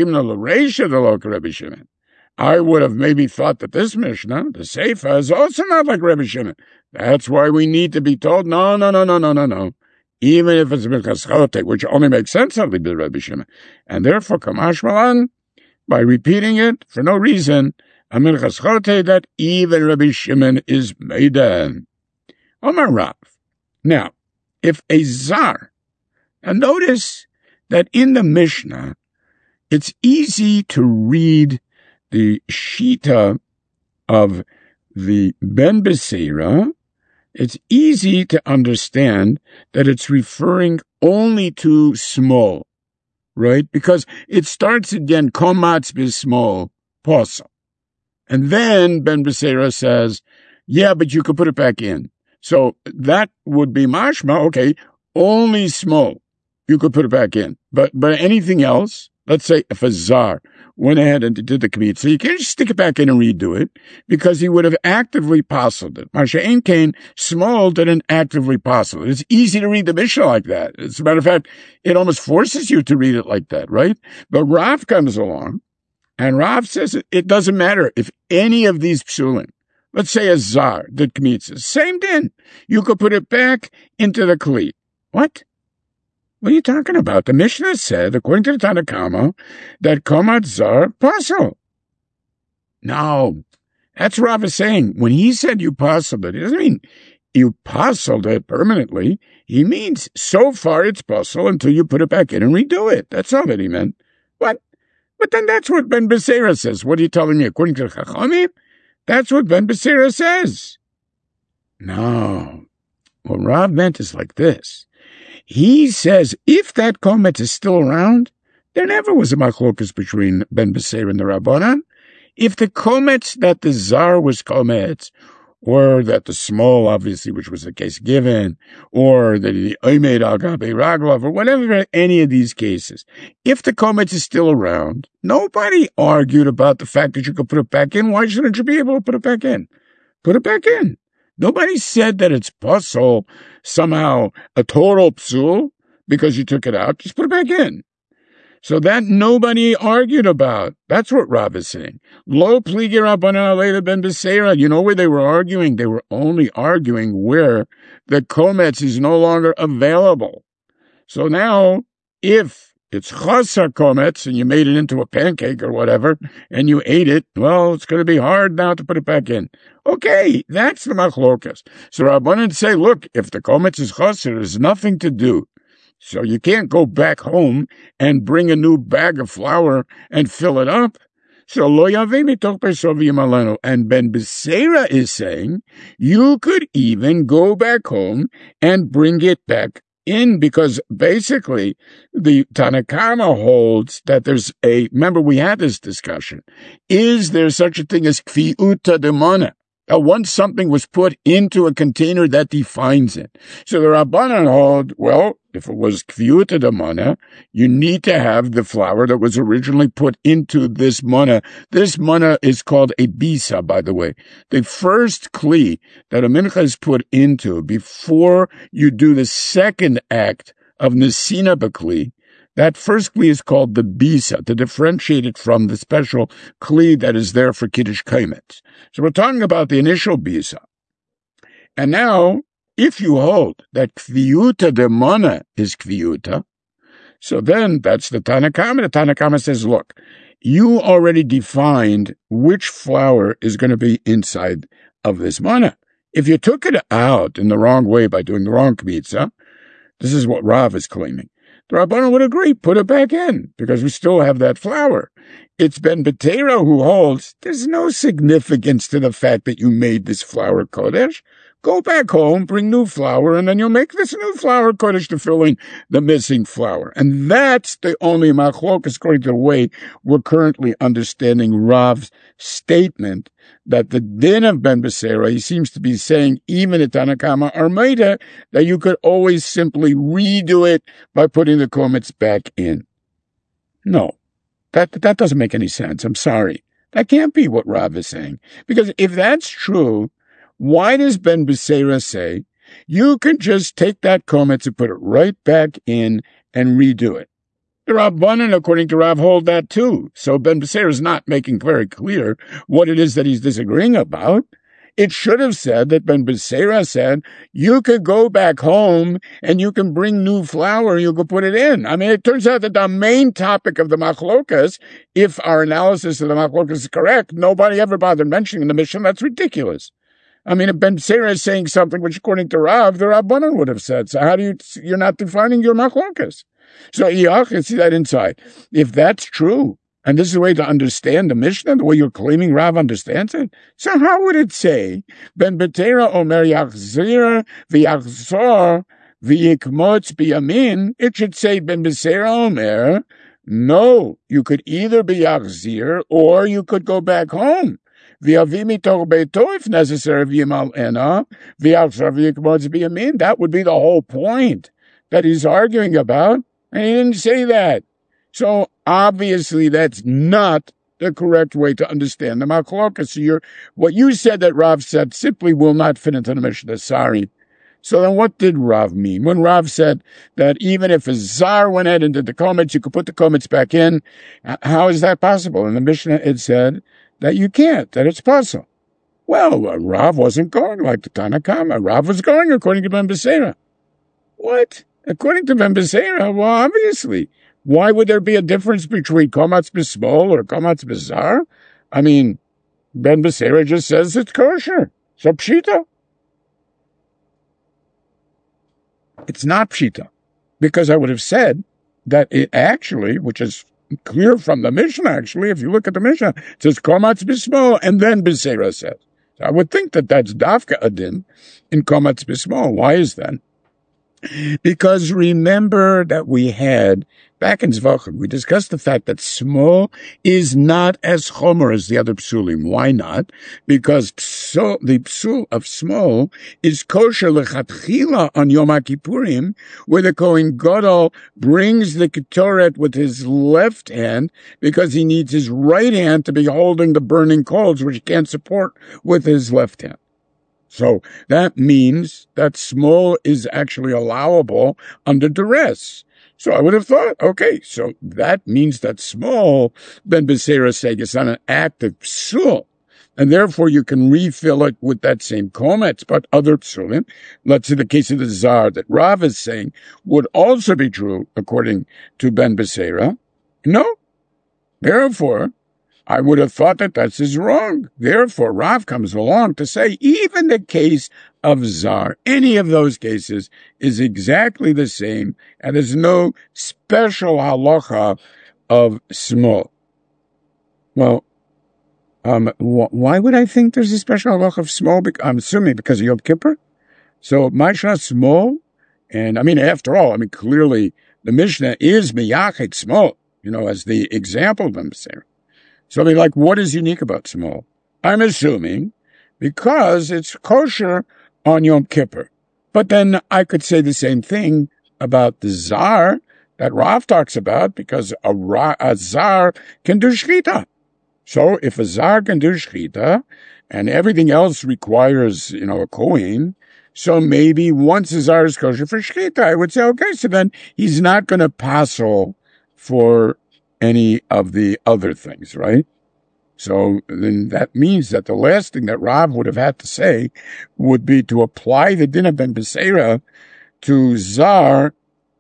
have maybe thought that this Mishnah, the Seifa, is also not like Rabbi Shimon. That's why we need to be told, no, no, no, no, no, no, no. Even if it's minchas chotei, which only makes sense on the Rabbi Shimon. And therefore, Kamash Malan, by repeating it for no reason, a minchas chotei that even Rabbi Shimon is meidan. Omar Rav. Now, if a zar, and notice that in the Mishnah, it's easy to read the Shita of the Ben Beseira. It's easy to understand that it's referring only to small, right? Because it starts again, komatz bismol, posel. And then Ben Beseira says, yeah, but you could put it back in. So that would be mashma, okay, only small. You could put it back in. But but anything else, let's say if a zar went ahead and did the kmitza, so you can't just stick it back in and redo it, because he would have actively posseled it. Masha Ein Kain, small didn't actively posel it. It's easy to read the Mishnah like that. As a matter of fact, it almost forces you to read it like that, right? But Rav comes along, and Rav says it, it doesn't matter if any of these psulim, let's say a zar did kmitza, same din. You could put it back into the kli. What? What are you talking about? The Mishnah said, according to the Tanna Kama, that komat zar posel. No, that's what Rav is saying. When he said you poseled it, he doesn't mean you poseled it permanently. He means so far it's posel until you put it back in and redo it. That's all that he meant. What? But then that's what Ben Beseira says. What are you telling me? According to the Chachamim, that's what Ben Beseira says. No. what Rav meant is like this. He says if that kometz is still around, there never was a machlokas between Ben Beseira and the Rabbanan. If the kometz that the Zar was kometz, or that the small, obviously, which was the case given, or the Omed al Gabe Raglov, or whatever, any of these cases, if the kometz is still around, nobody argued about the fact that you could put it back in. Why shouldn't you be able to put it back in? Put it back in. Nobody said that it's puzzle, somehow a total psul, because you took it out. Just put it back in. So that nobody argued about. That's what Rav is saying. Lo pligi Rabbanan Aleida ben Beseira. You know where they were arguing? They were only arguing where the kometz is no longer available. So now, if it's chasar kometz and you made it into a pancake or whatever, and you ate it, well, it's going to be hard now to put it back in. Okay, that's the machlokas. So Rabbanan say, look, if the kometz is chasar, there's nothing to do. So you can't go back home and bring a new bag of flour and fill it up. So lo yaveh mitoch pesovim alenu. And Ben Beseira is saying you could even go back home and bring it back in, because basically the Tanakama holds that there's a, remember we had this discussion, is there such a thing as kfiuta demona? Uh, once something was put into a container, that defines it. So the Rabbanan hold, well, if it was kviuta de mana, you need to have the flour that was originally put into this mana. This mana is called a bisa, by the way. The first kli that a mincha is put into before you do the second act of nesina bakli, that first kli is called the bisa, to differentiate it from the special kli that is there for kiddush kaimet. So we're talking about the initial bisa. And now, if you hold that kviuta de mana is kviuta, so then that's the Tanakama. The Tanakama says, look, you already defined which flour is going to be inside of this mana. If you took it out in the wrong way by doing the wrong kmitza, this is what Rav is claiming. The Rabbanan would agree, put it back in, because we still have that flour. It's Ben Beseira who holds there's no significance to the fact that you made this flour kodesh. Go back home, bring new flour, and then you'll make this new flour kodesh to fill in the missing flour. And that's the only machlokas, according to the way we're currently understanding Rav's statement, that the din of Ben Beseira, he seems to be saying, even at Tanakama Armeda, that you could always simply redo it by putting the kometz back in. No, that, that doesn't make any sense. I'm sorry. That can't be what Rav is saying. Because if that's true, why does Ben Beseira say you can just take that kometz and put it right back in and redo it? The Rabbanan, according to Rav, hold that too. So Ben Beseira is not making very clear what it is that he's disagreeing about. It should have said that Ben Beseira said you could go back home and you can bring new flour and you can put it in. I mean, it turns out that the main topic of the machlokas, if our analysis of the machlokas is correct, nobody ever bothered mentioning in the Mishnah. That's ridiculous. I mean, if Ben Beseira is saying something which, according to Rav, the Rabbanan would have said. So how do you, you're not defining your machlokas. So you can see that inside. If that's true, and this is the way to understand the Mishnah, the way you're claiming Rav understands it, so how would it say, Ben Beseira omer yachzir v'yachzor v'yikmotz biyamin? It should say Ben Beseira omer, no, you could either be yachzir or you could go back home. If necessary, that would be the whole point that he's arguing about, and he didn't say that. So obviously that's not the correct way to understand the machlokas. So you're, what you said that Rav said simply will not fit into the Mishnah. Sorry. So then what did Rav mean? When Rav said that even if a zar went ahead and did the kometz, you could put the kometz back in, how is that possible? In the Mishnah it said that you can't, that it's possible. Well, uh, Rav wasn't going like the Tanakama. Rav was going according to Ben Beseira. What? According to Ben Beseira? Well, obviously. Why would there be a difference between kometz b'smol or kometz b'zar? I mean, Ben Beseira just says it's kosher. So pshita. It's not pshita. Because I would have said that it actually, which is clear from the Mishnah, actually, if you look at the Mishnah, it says kometz b'smol, and then Beseira says. So I would think that that's Dafka Adin in Komatz Bismol. Why is that? Because remember that we had, back in Zvachim, we discussed the fact that small is not as chomer as the other psulim. Why not? Because psul, the psul of small is kosher lechatchila on Yom HaKippurim, where the Kohen Gadol brings the ketoret with his left hand because he needs his right hand to be holding the burning coals, which he can't support with his left hand. So that means that small is actually allowable under duress. So I would have thought, okay, so that means that small, Ben Beseira Seg, is on an active psul, and therefore you can refill it with that same kometz, but other psulim, let's say the case of the Zar that Rav is saying, would also be true according to Ben Beseira. No. Therefore, I would have thought that this is wrong. Therefore, Rav comes along to say even the case of Zar, any of those cases, is exactly the same, and there's no special halacha of small. Well, um, wh- why would I think there's a special halacha of small? Be- I'm assuming because of Yom Kippur. So, Maishna small, and I mean, after all, I mean, clearly the Mishnah is miyachid small, you know, as the example of them saying. So I mean, like, what is unique about small? I'm assuming because it's kosher on Yom Kippur. But then I could say the same thing about the Zar that Rav talks about, because a, ra- a Zar can do shchita. So if a Zar can do shchita and everything else requires, you know, a Kohen, so maybe once a Zar is kosher for shchita, I would say, okay, so then he's not going to passel for any of the other things, right? So then that means that the last thing that Rav would have had to say would be to apply the din of Ben Beseira to Zar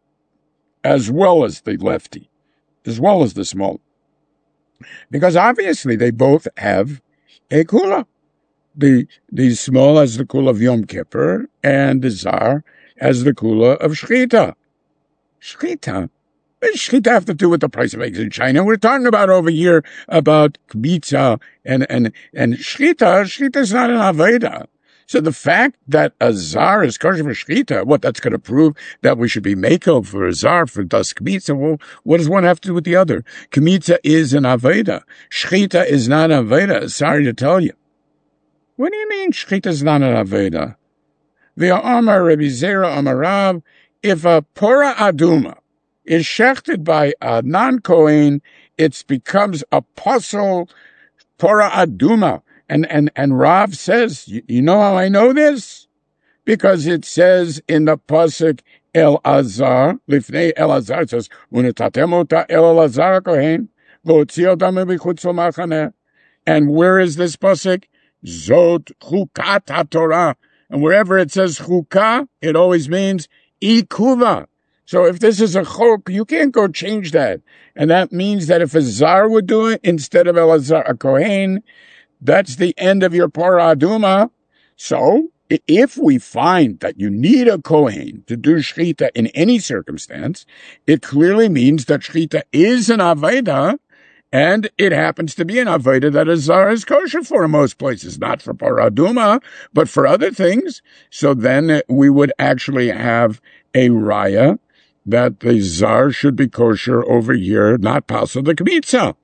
as well as the lefty, as well as the small. Because obviously they both have a kula. The, the small has the kula of Yom Kippur, and the Zar has the kula of Shchita. Shchita? What does Shchita have to do with the price of eggs in China? We're talking about over here about kbitza and, and, and Shchita. Shchita is not an Aveda. So the fact that a Zar is kosher for Shchita, what, that's going to prove that we should be makel for a Zar for das kbitza? Well, what does one have to do with the other? Kbitza is an Aveda. Shchita is not an Aveda. Sorry to tell you. What do you mean Shchita is not an Aveda? The Amar Rabbi Zera Amarav, if a Pora Aduma is shechted by a non-Kohen, it becomes a puzzle Pora Aduma. And, and, and Rav says, you, you know how I know this? Because it says in the pasuk El Azar, Lifnei El Azar, it says, Unetatem ota El Azar Kohen, v'otzi otam mebichutz ma'chaneh. And where is this pasuk? Zot chukat haTorah. And wherever it says chukah, it always means ikuva. So if this is a chok, you can't go change that. And that means that if a Zar would do it instead of Elazar, a Kohen, that's the end of your Pora Aduma. So if we find that you need a Kohen to do Shchita in any circumstance, it clearly means that Shchita is an Aveda, and it happens to be an Aveda that a Zar is kosher for in most places, not for Pora Aduma, but for other things. So then we would actually have a Raya that the Zar should be kosher over here, not Pasal the Kmitza.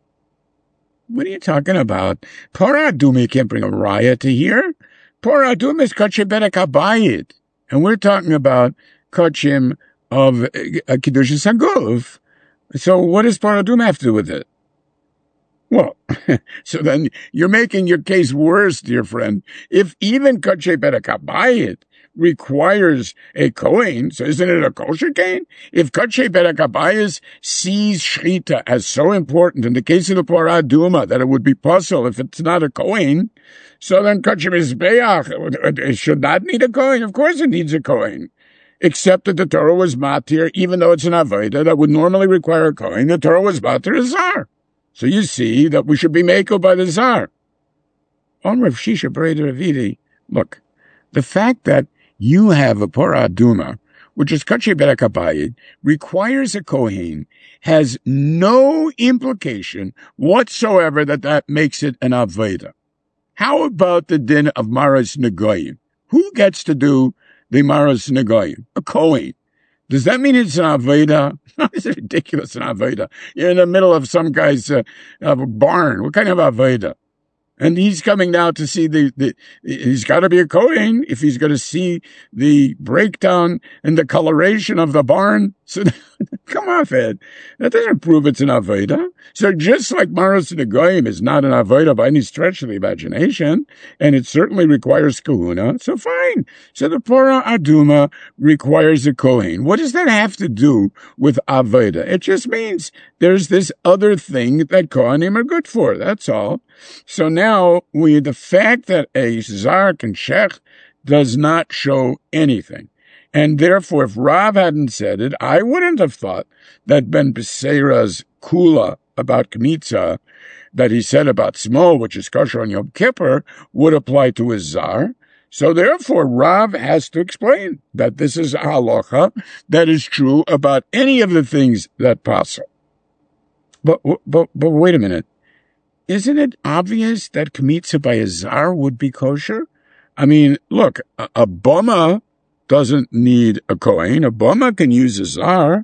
What are you talking about? Pora Aduma, you can't bring a Raya to here. Pora Aduma is Kachim Bedek Habayit. And we're talking about Kachim of uh, Kiddush Saguf. So what does Pora Aduma have to do with it? Well, so then you're making your case worse, dear friend. If even Kachim Bedek Habayit requires a Kohen, so isn't it a kosher Kohen? If Kachei Bedek Habayis sees Shchita as so important in the case of the Pora Aduma that it would be possible if it's not a Kohen, so then Kachei Mizbeach, it should not need a Kohen. Of course it needs a Kohen. Except that the Torah was matir, even though it's an Aveda that would normally require a Kohen, the Torah was matir a Zar. So you see that we should be mako by the Zar. On Rav Shisha Breder Avidi, look, the fact that you have a Pora Aduma, which is Kachei Bedek Habayit, requires a Kohen, has no implication whatsoever that that makes it an Aveda. How about the din of Maras Negoyim? Who gets to do the Maras Negoyim? A Kohen. Does that mean it's an Aveda? It's ridiculous, an Aveda. You're in the middle of some guy's uh, uh, barn. What kind of Aveda? And he's coming now to see the, the he's got to be a Kohen if he's going to see the breakdown and the coloration of the barn. So come off it. That doesn't prove it's an Aveda. So just like Maras Negoyim is not an Aveda by any stretch of the imagination, and it certainly requires kahuna, so fine. So the Pora Aduma requires a Kohen. What does that have to do with Aveda? It just means there's this other thing that Kohanim are good for. That's all. So now we, the fact that a Zar can shech does not show anything. And therefore, if Rav hadn't said it, I wouldn't have thought that Ben Beseira's kula about Kmitza that he said about Smol, which is kosher on Yom Kippur, would apply to his Zar. So therefore, Rav has to explain that this is a halacha that is true about any of the things that pass. But, but, but wait a minute. Isn't it obvious that Kmitza by a Zar would be kosher? I mean, look, a, a Bama doesn't need a Kohen. A Bama can use a Zar.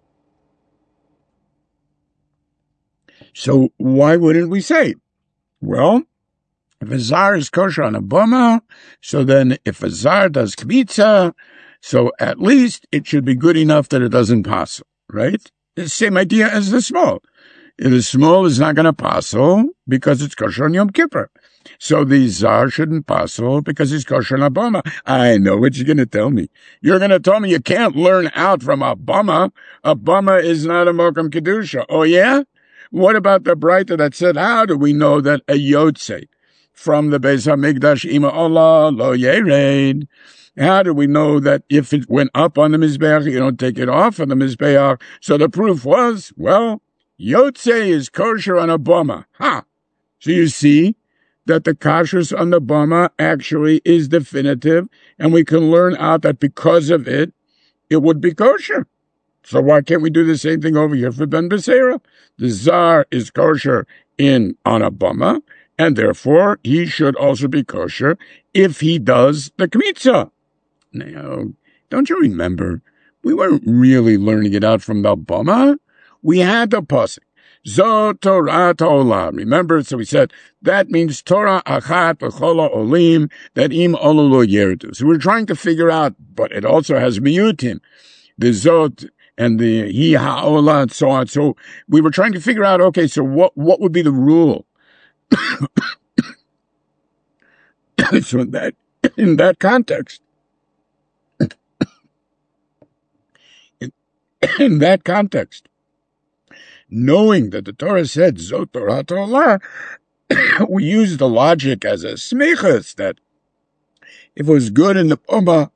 So why wouldn't we say, well, if a Zar is kosher on a Bama, so then if a Zar does Kmitza, so at least it should be good enough that it doesn't pass, right? It's the same idea as the small. The small is not going to passel because it's kosher on Yom Kippur. So the Zar shouldn't passel because he's kosher on Abama. I know what you're going to tell me. You're going to tell me you can't learn out from Abama. Abama is not a Mokum Kedusha. Oh, yeah? What about the Breita that said, how do we know that a Yotze from the Beis HaMikdash Ima Allah Lo Yered? How do we know that if it went up on the Mizbeach, you don't take it off on the Mizbeach? So the proof was, well, Yotze is kosher on a Bama. Ha! So you see that the kashrus on the Bama actually is definitive, and we can learn out that because of it, it would be kosher. So why can't we do the same thing over here for Ben Beseira? The Zar is kosher in on a Bama, and therefore he should also be kosher if he does the Kmitza. Now, don't you remember? We weren't really learning it out from the Bama. We had the pasuk, Zo Torah Olam. Remember, so we said that means Torah Achat L'Chol Olim that Im Olu Lo Yerdu. So we're trying to figure out, but it also has miyutim, the Zot and the Hi Ha'ola and so on. So we were trying to figure out, okay, so what what would be the rule? So in that in that context, in, in that context. Knowing that the Torah said, Zot Torah Torah, we use the logic as a smichas that if it was good in the Bama,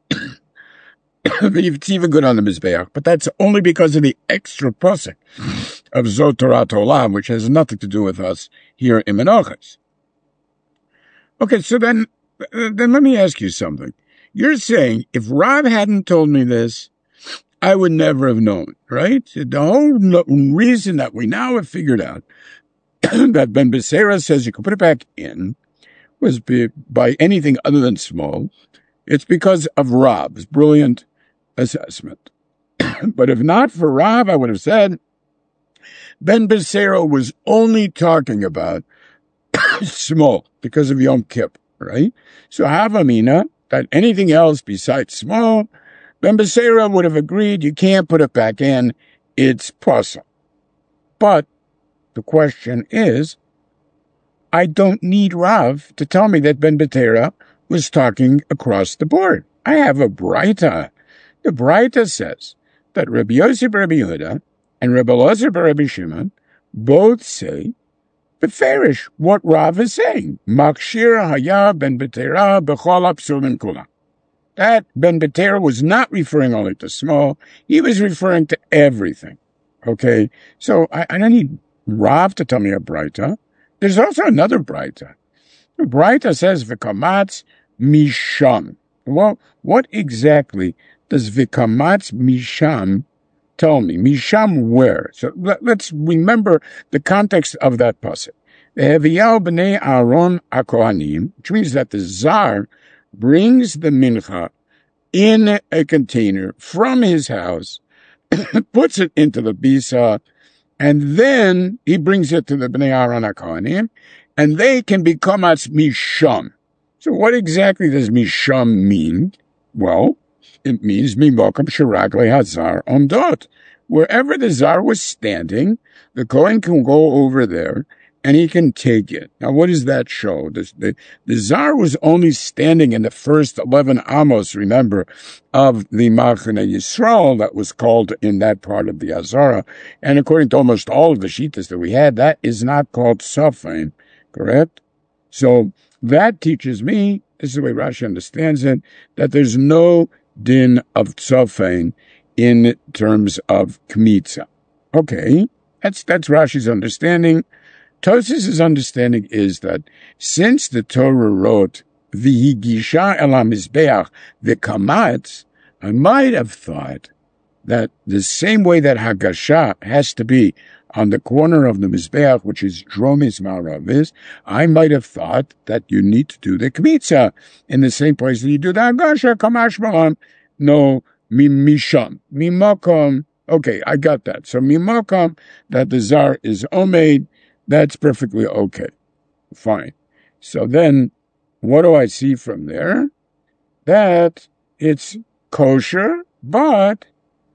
it's even good on the Mizbeach. But that's only because of the extra pasuk of Zot Torah Torah, which has nothing to do with us here in Menachos. Okay, so then, then let me ask you something. You're saying if Rav hadn't told me this, I would never have known, right? The whole reason that we now have figured out that Ben Beseira says you can put it back in was by, by anything other than small. It's because of Rav's brilliant assessment. But if not for Rav, I would have said Ben Beseira was only talking about small because of Yom Kippur, right? So Havamina, that anything else besides small, Ben Beseira would have agreed you can't put it back in, it's possible. But the question is, I don't need Rav to tell me that Ben Beseira was talking across the board. I have a Breita. The Breita says that Rabbi Yosef bar Rabbi Yehuda and Rabbi Elazar bar Rabbi Shimon both say beferish what Rav is saying. Makshir haya Ben Beseira b'chol hapsulim kulam. That Ben Beseira was not referring only to small, he was referring to everything. Okay, so I, I don't need Rav to tell me a Breita. There's also another Breita. The Breita says, V'kamatz misham. Well, what exactly does V'kamatz misham tell me? Misham where? So let, let's remember the context of that pasuk. Ve'heviyahu b'nei Aaron HaKohanim, which means that the Zar brings the mincha in a container from his house, puts it into the bisa, and then he brings it to the Bnei Aaron HaKohanim, and they can become as misham. So what exactly does misham mean? Well, it means mimokum sheraglei hazar omdot. Wherever the Zar was standing, the Kohen can go over there and he can take it. Now, what does that show? The, the, the Zar was only standing in the first eleven amos, remember, of the Machane Yisrael that was called in that part of the Azara. And according to almost all of the Shittas that we had, that is not called Safin, correct? So that teaches me, this is the way Rashi understands it, that there's no din of Safin in terms of Kmitza. Okay, that's, that's Rashi's understanding. Tosfos' understanding is that since the Torah wrote V'higisha el hamizbeach v'kamatz, I might have thought that the same way that Hagasha has to be on the corner of the mizbeach, which is dromis ma'aravis, I might have thought that you need to do the kmitza in the same place that you do the Hagasha. Kamash malam, no misham mimakom. Okay, I got that. So mimakom, that the Zar is omeid. That's perfectly okay. Fine. So then, what do I see from there? That it's kosher, but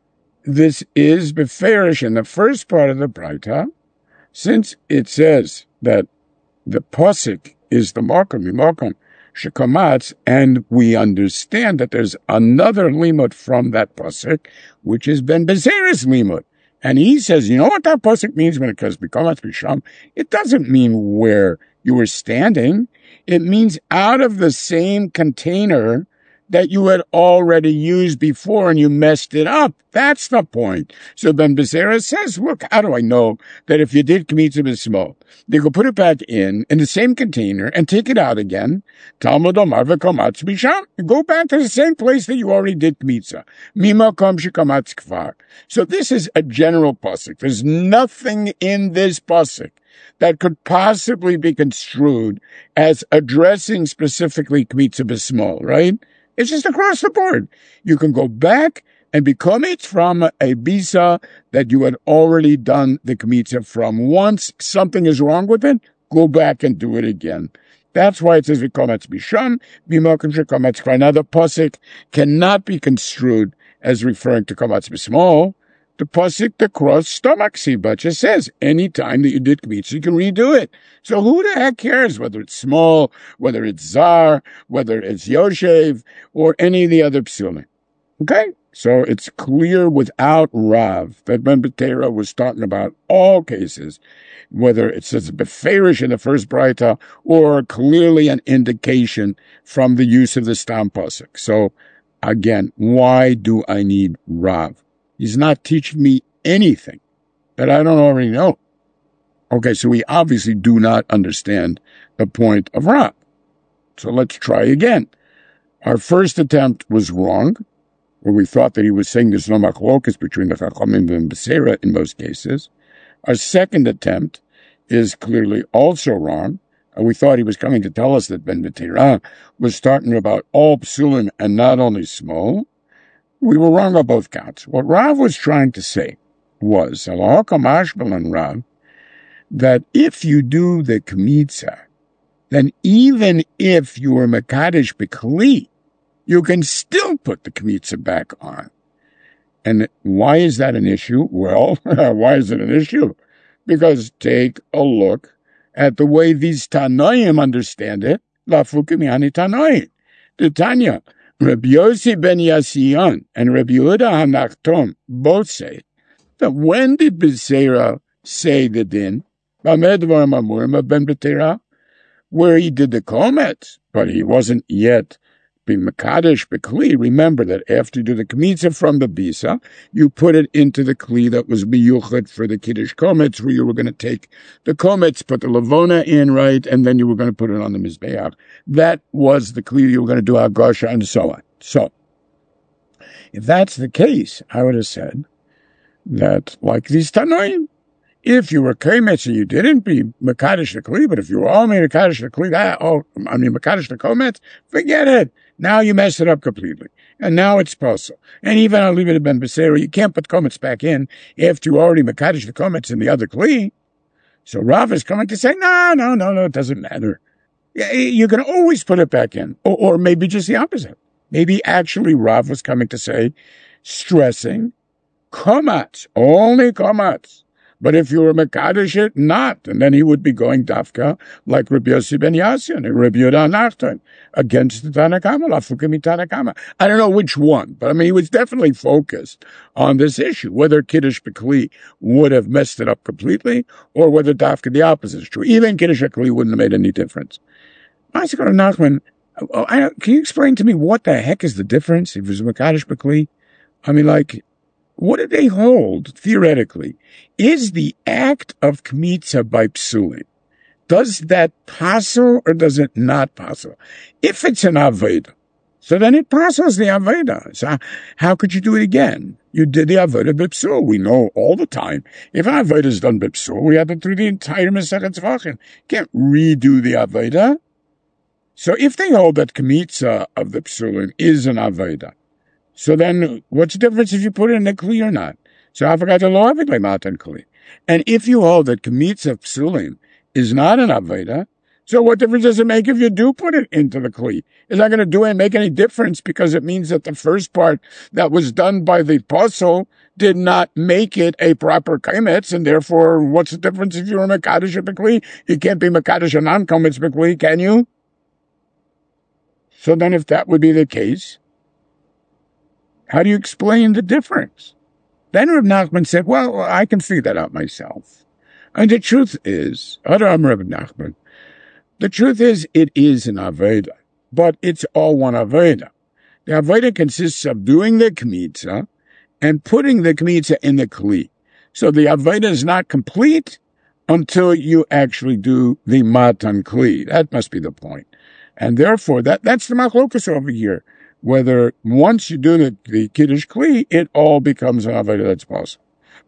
this is beferish in the first part of the Braita, since it says that the posik is the makom, the makom shekamatz, and we understand that there's another limud from that posik, which is ben bezeres limud. And he says, you know what that pasuk means when it says b'kamatz b'sham? It doesn't mean where you were standing. It means out of the same container that you had already used before and you messed it up. That's the point. So Ben Becerra says, look, how do I know that if you did kmitza b'smo, they could put it back in, in the same container and take it out again? Talmud Omar v'kamatz b'sham. Go back to the same place that you already did kmitza. Mimakom shekamatz kvar. So this is a general pasuk. There's nothing in this pasuk that could possibly be construed as addressing specifically kmitza b'smo, right? It's just across the board. You can go back and become it from a bisa that you had already done the kmitza from. Once something is wrong with it, go back and do it again. That's why it says v'kometz bisham, v'mokim shekometz kvar. Now the pasuk cannot be construed as referring to kometz b'smo. The pasuk, the cross stomach siba, just says any time that you did kmitza, you can redo it. So who the heck cares whether it's small, whether it's zar, whether it's yoshev, or any of the other psulim? Okay, so it's clear without Rav that Ben Betera was talking about all cases, whether it says beferish in the first Braita or clearly an indication from the use of the stam pasuk. So again, why do I need Rav? He's not teaching me anything that I don't already know. Okay, so we obviously do not understand the point of Rav. So let's try again. Our first attempt was wrong, where we thought that he was saying there's no machlokas between the Chachamim and Becerra in most cases. Our second attempt is clearly also wrong. And we thought he was coming to tell us that Ben Betera was talking about all psulim and not only small. We were wrong on both counts. What Rav was trying to say was, Rav, that if you do the kmitza, then even if you were mekadesh b'kli, you can still put the kmitza back on. And why is that an issue? Well, why is it an issue? Because take a look at the way these Tanoim understand it. Lafukim yani Tanoim. The Tanya. Rabbi Yossi ben Yassian and Rabbi Yehuda HaNachton both say that when did Becerra say the din? Bamed Dvarim Amurim ben Betera, where he did the kometz, but he wasn't yet being mekadesh b'kli. Remember that after you do the kmitza from the bisa, you put it into the kli that was miyuchad for the kiddush kometz, where you were going to take the kometz, put the lavona in, right, and then you were going to put it on the mizbeach. That was the kli you were going to do hagasha and so on. So, if that's the case, I would have said that, like these tanoim, If you were kometz and you didn't be mekadosh the kli, but if you were all made mekadosh the kli, that oh, I mean mekadosh the kometz, forget it. Now you messed it up completely, and now it's possible. And even I'll leave it ben Beseira, you can't put kometz back in after you already mekadosh the kometz in the other kli. So Rav is coming to say, no, no, no, no, it doesn't matter. You can always put it back in, or, or maybe just the opposite. Maybe actually Rav was coming to say, stressing kometz, only kometz. But if you were mekadosh it, not. And then he would be going dafka like Rabbi Yossi ben Yassin and Rabbi Yehuda Nachton against the Tanna Kama, Lafukimi Tanna Kama. I don't know which one, but I mean, he was definitely focused on this issue, whether Kiddush B'Kli would have messed it up completely or whether dafka the opposite is true. Even Kiddush B'Kli wouldn't have made any difference. Isaac Nachman, can you explain to me what the heck is the difference if it was mekadosh B'Kli? I mean, like, what do they hold, theoretically? Is the act of kmitza by psulim, does that passel or does it not passel? If it's an aveda, so then it passels the aveda. So how could you do it again? You did the aveda b'psul. We know all the time. If an aveda is done b'psul, we have to through the entire Masechet Zvachim. Can't redo the aveda. So if they hold that kmitza of the psulim is an aveda, so then, what's the difference if you put it in the kli or not? So I forgot to lo avid matan kli. And if you hold that kmitza of psulim is not an aveda, so what difference does it make if you do put it into the kli? Is that going to do it make any difference because it means that the first part that was done by the apostle did not make it a proper kometz, and therefore, what's the difference if you're a mekadosh b'kli? You can't be mekadosh a non-kometz b'kli, can you? So then, if that would be the case, how do you explain the difference? Then Reb Nachman said, well, I can figure that out myself. And the truth is, Adam Reb Nachman, the truth is, it is an Aveda, but it's all one Aveda. The Aveda consists of doing the Kmitza and putting the Kmitza in the Kli. So the Aveda is not complete until you actually do the Matan Kli. That must be the point. And therefore, that, that's the Machlokas over here. Whether once you do the, the Kiddush Kli, it all becomes an Aveda that's possible.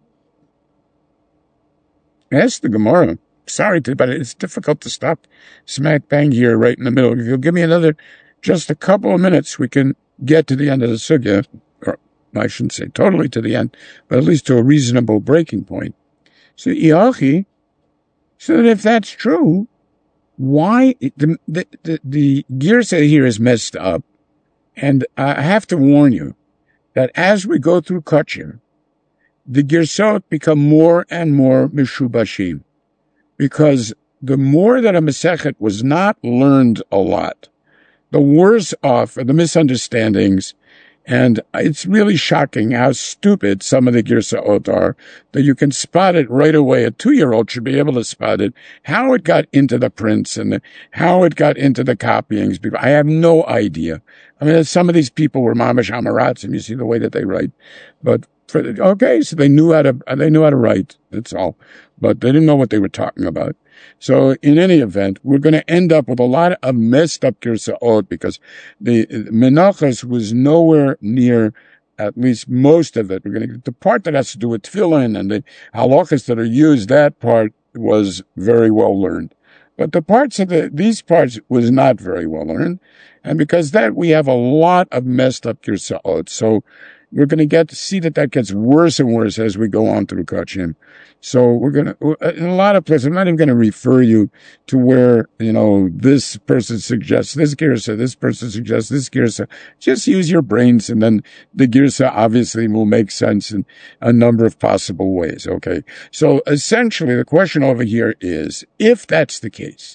That's the Gemara. Sorry, to, but it's difficult to stop smack bang here right in the middle. If you'll give me another, just a couple of minutes, we can get to the end of the sugya. Or I shouldn't say totally to the end, but at least to a reasonable breaking point. So, Iachi, so that if that's true, why, the, the, the, the Girsa here is messed up. And I have to warn you that as we go through Kachim, the Girsot become more and more Mishubashim. Because the more that a Masechet was not learned a lot, the worse off are the misunderstandings. And it's really shocking how stupid some of the Girsaot are, that you can spot it right away. A two-year-old should be able to spot it, how it got into the prints and the, how it got into the copyings. I have no idea. I mean, some of these people were mamash amarats, and you see the way that they write. But for, okay, so they knew how to they knew how to write. That's all. But they didn't know what they were talking about. So in any event, we're going to end up with a lot of messed up Girsaot because the Menachos was nowhere near, at least most of it. We're going to get the part that has to do with tefillin and the halachas that are used. That part was very well learned. But the parts of the, these parts was not very well learned. And because that, we have a lot of messed up Girsaot. So we're going to get to see that that gets worse and worse as we go on through Kachim. So we're going to, in a lot of places, I'm not even going to refer you to where, you know, this person suggests this Girsa, this person suggests this Girsa. Just use your brains, and then the Girsa obviously will make sense in a number of possible ways, okay? So essentially, the question over here is, if that's the case,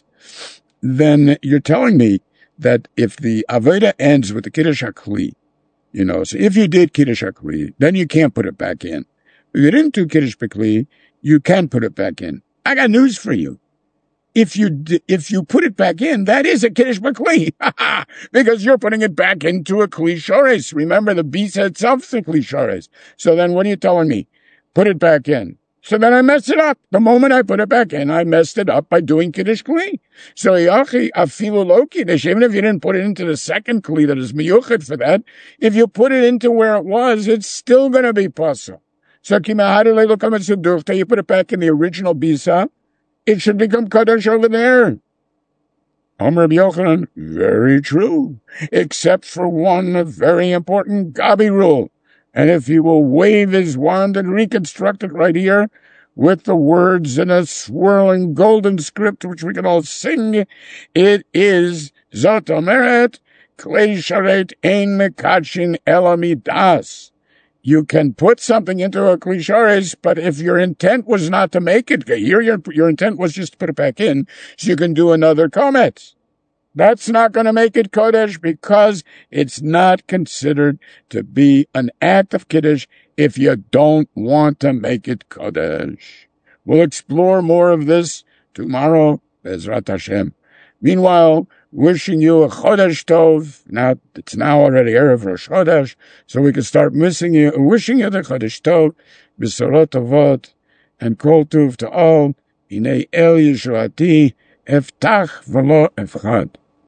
then you're telling me that if the Aveda ends with the Kiddush HaKli, you know, so if you did Kiddush HaKli, then you can't put it back in. If you didn't do Kiddush HaKli, you can put it back in. I got news for you. If you d- if you put it back in, that is a Kiddush HaKli, because you're putting it back into a Kli Shores. Remember, the Bisa itself is a Kli Shores. So then what are you telling me? Put it back in. So then I messed it up. The moment I put it back in, I messed it up by doing Kiddush Kli. So Yachi, afilu lo Kiddush, even if you didn't put it into the second Kli that is miyuchet for that, if you put it into where it was, it's still going to be possible. So Kimahadele look you put it back in the original Bisa, it should become Kodesh over there. Omer Rabbi Yochanan, very true, except for one very important Gabi rule. And if he will wave his wand and reconstruct it right here with the words in a swirling golden script, which we can all sing, it is Zot Omeret, Klei Sharet Ein Mekachin Elamidas. You can put something into a Kli Sharet, but if your intent was not to make it, here your, your intent was just to put it back in, so you can do another kometz. That's not going to make it Kodesh because it's not considered to be an act of Kiddush if you don't want to make it Kodesh. We'll explore more of this tomorrow, Bezrat Hashem. Meanwhile, wishing you a Chodesh Tov. Now, it's now already Erev Rosh Chodesh, so we can start missing you, wishing you the Chodesh Tov, B'sorot Tovot, and Kol Tov to all. Hinei El Yeshuati, Eftach V'lo Efchad.